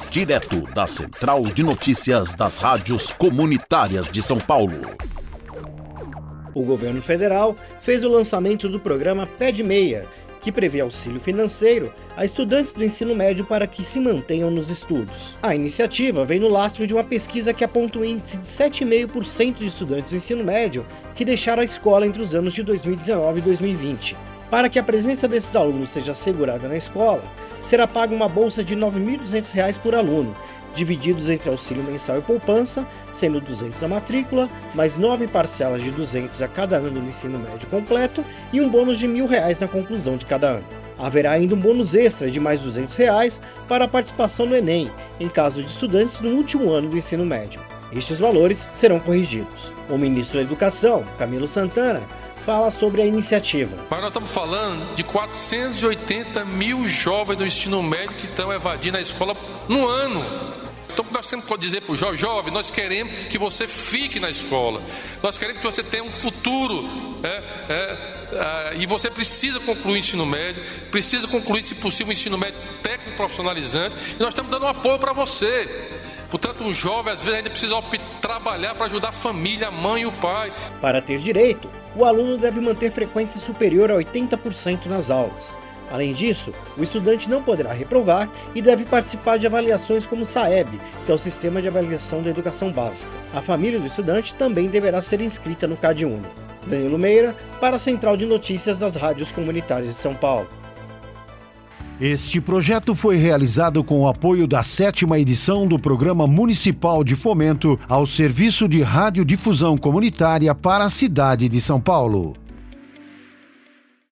direto da Central de Notícias das Rádios Comunitárias de São Paulo. O governo federal fez o lançamento do programa Pé de Meia, que prevê auxílio financeiro a estudantes do ensino médio para que se mantenham nos estudos. A iniciativa vem no lastro de uma pesquisa que aponta um índice de 7,5% de estudantes do ensino médio que deixaram a escola entre os anos de 2019 e 2020. Para que a presença desses alunos seja assegurada na escola, será paga uma bolsa de R$ 9.200 por aluno, divididos entre auxílio mensal e poupança, sendo R$ 200 a matrícula, mais 9 parcelas de R$ 200 a cada ano no ensino médio completo e um bônus de R$ 1.000 na conclusão de cada ano. Haverá ainda um bônus extra de mais R$ 200 para a participação no Enem, em caso de estudantes no último ano do ensino médio. Estes valores serão corrigidos. O ministro da Educação, Camilo Santana, fala sobre a iniciativa. Mas nós estamos falando de 480 mil jovens do ensino médio que estão evadindo a escola no ano. Então, nós temos que dizer para o jovem, nós queremos que você fique na escola. Nós queremos que você tenha um futuro. E você precisa concluir o ensino médio, precisa concluir, se possível, o ensino médio técnico profissionalizante. E nós estamos dando um apoio para você. Portanto, o jovem, às vezes, ainda precisa trabalhar para ajudar a família, a mãe e o pai. Para ter direito, o aluno deve manter frequência superior a 80% nas aulas. Além disso, o estudante não poderá reprovar e deve participar de avaliações como o SAEB, que é o Sistema de Avaliação da Educação Básica. A família do estudante também deverá ser inscrita no CadÚnico. Danilo Meira, para a Central de Notícias das Rádios Comunitárias de São Paulo. Este projeto foi realizado com o apoio da 7ª edição do Programa Municipal de Fomento ao Serviço de Radiodifusão Comunitária para a cidade de São Paulo.